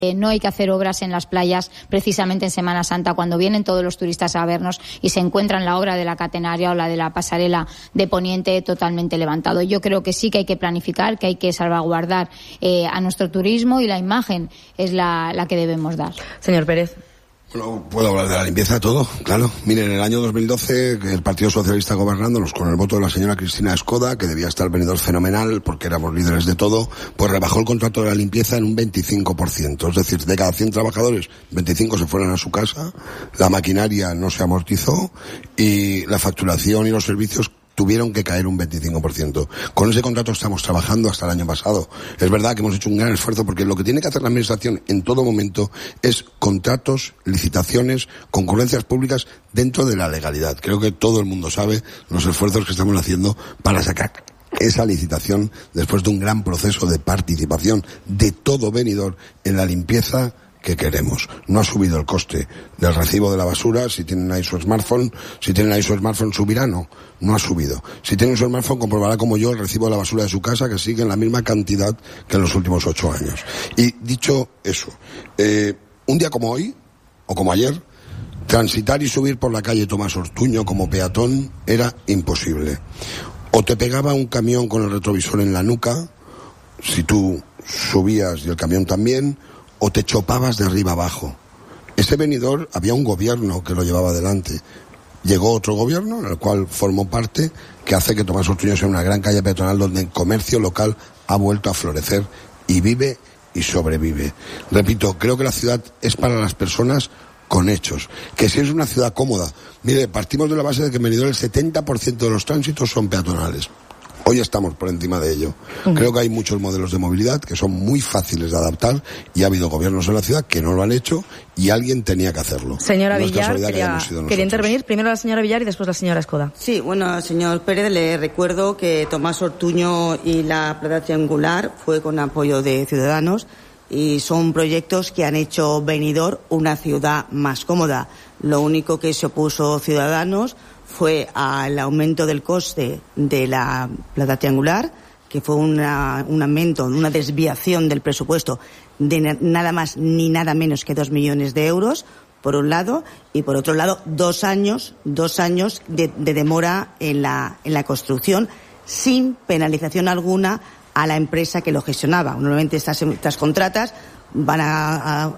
No hay que hacer obras en las playas precisamente en Semana Santa, cuando vienen todos los turistas a vernos y se encuentran la obra de la catenaria o la de la pasarela de Poniente totalmente levantado. Yo creo que sí que hay que planificar, que hay que salvaguardar a nuestro turismo, y la imagen es la que debemos dar. Señor Pérez. Bueno, puedo hablar de la limpieza de todo, claro. Miren, en el año 2012, el Partido Socialista gobernándonos con el voto de la señora Cristina Escoda, que debía estar Benidorm fenomenal porque éramos líderes de todo, pues rebajó el contrato de la limpieza en un 25%. Es decir, de cada 100 trabajadores, 25 se fueron a su casa, la maquinaria no se amortizó y la facturación y los servicios tuvieron que caer un 25%. Con ese contrato estamos trabajando hasta el año pasado. Es verdad que hemos hecho un gran esfuerzo porque lo que tiene que hacer la Administración en todo momento es contratos, licitaciones, concurrencias públicas dentro de la legalidad. Creo que todo el mundo sabe los esfuerzos que estamos haciendo para sacar esa licitación después de un gran proceso de participación de todo Benidorm en la limpieza que queremos. No ha subido el coste del recibo de la basura. Si tienen ahí su smartphone, subirá, no ha subido. Si tienen su smartphone, comprobará como yo el recibo de la basura de su casa, que sigue en la misma cantidad que en los últimos 8 años. Y dicho eso, un día como hoy, o como ayer, transitar y subir por la calle Tomás Ortuño como peatón era imposible. O te pegaba un camión con el retrovisor en la nuca, si tú subías y el camión también, o te chopabas de arriba abajo. Ese Benidorm había un gobierno que lo llevaba adelante. Llegó otro gobierno, en el cual formó parte, que hace que Tomás Ortuño sea una gran calle peatonal donde el comercio local ha vuelto a florecer y vive y sobrevive. Repito, creo que la ciudad es para las personas con hechos. Que si es una ciudad cómoda. Mire, partimos de la base de que en Benidorm el 70% de los tránsitos son peatonales. Hoy estamos por encima de ello. Creo que hay muchos modelos de movilidad que son muy fáciles de adaptar y ha habido gobiernos en la ciudad que no lo han hecho y alguien tenía que hacerlo. Señora Villar, quería intervenir. Primero la señora Villar y después la señora Escoda. Sí, bueno, señor Pérez, le recuerdo que Tomás Ortuño y la Plaza Triangular fue con apoyo de Ciudadanos y son proyectos que han hecho Benidorm una ciudad más cómoda. Lo único que se opuso Ciudadanos fue al aumento del coste de la Plaza Triangular, que fue un aumento, una desviación del presupuesto de nada más ni nada menos que 2 millones de euros, por un lado, y por otro lado, 2 años de demora en la construcción, sin penalización alguna a la empresa que lo gestionaba. Normalmente estas contratas van a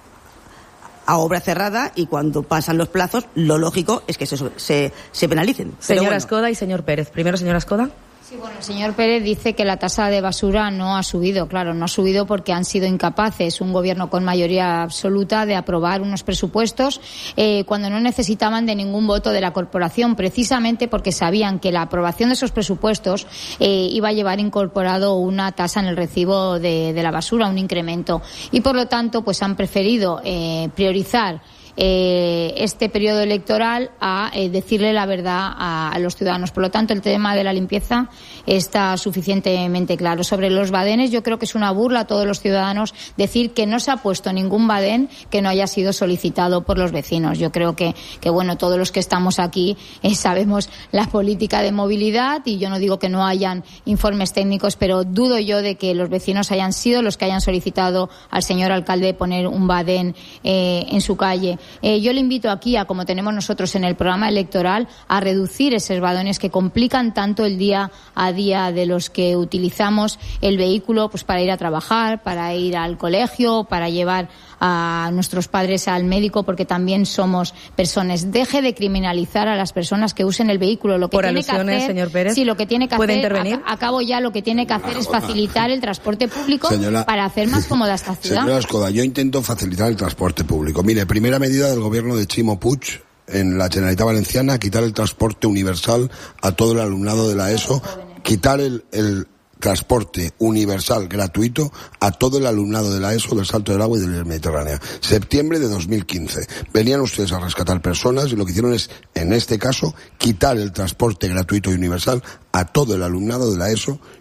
obra cerrada y cuando pasan los plazos, lo lógico es que se penalicen. Señora Escoda y señor Pérez. Primero, señora Escoda. Sí, bueno, el señor Pérez dice que la tasa de basura no ha subido. Claro, no ha subido porque han sido incapaces, un gobierno con mayoría absoluta, de aprobar unos presupuestos cuando no necesitaban de ningún voto de la corporación, precisamente porque sabían que la aprobación de esos presupuestos iba a llevar incorporado una tasa en el recibo de la basura, un incremento. Y por lo tanto, pues han preferido priorizar este periodo electoral a decirle la verdad a los ciudadanos. Por lo tanto, el tema de la limpieza está suficientemente claro. Sobre los badenes, yo creo que es una burla a todos los ciudadanos decir que no se ha puesto ningún badén que no haya sido solicitado por los vecinos. Yo creo que bueno, todos los que estamos aquí sabemos la política de movilidad y yo no digo que no hayan informes técnicos, pero dudo yo de que los vecinos hayan sido los que hayan solicitado al señor alcalde poner un badén en su calle. Yo le invito aquí, como tenemos nosotros en el programa electoral, a reducir esos badones que complican tanto el día a día de los que utilizamos el vehículo pues para ir a trabajar, para ir al colegio, para llevar a nuestros padres al médico, porque también somos personas. Deje de criminalizar a las personas que usen el vehículo. Lo que por tiene alusiones, que hacer, señor Pérez, sí, lo que tiene que ¿puede hacer, intervenir? Acabo ya, lo que tiene que hacer es facilitar el transporte público, señora, para hacer más cómoda esta ciudad. Señora Escoda, yo intento facilitar el transporte público. Mire, primera medida del gobierno de Chimo Puig en la Generalitat Valenciana, quitar el transporte universal a todo el alumnado de la ESO, quitar el transporte universal gratuito a todo el alumnado de la ESO, del Salto del Agua y del Mediterráneo. Septiembre de 2015. Venían ustedes a rescatar personas y lo que hicieron es, en este caso, quitar el transporte gratuito y universal a todo el alumnado de la ESO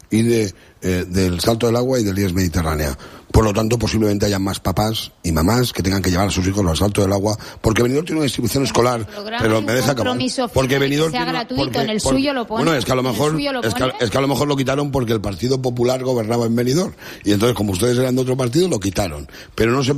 y del Salto del Agua y del IES Mediterránea. Por lo tanto, posiblemente haya más papás y mamás que tengan que llevar a sus hijos al Salto del Agua, porque Benidorm tiene una distribución escolar, pero me deja acabar. Porque Benidorm sea gratuito, en el suyo lo pone. Bueno, es que a lo mejor lo quitaron porque el Partido Popular gobernaba en Benidorm, y entonces como ustedes eran de otro partido lo quitaron, pero no se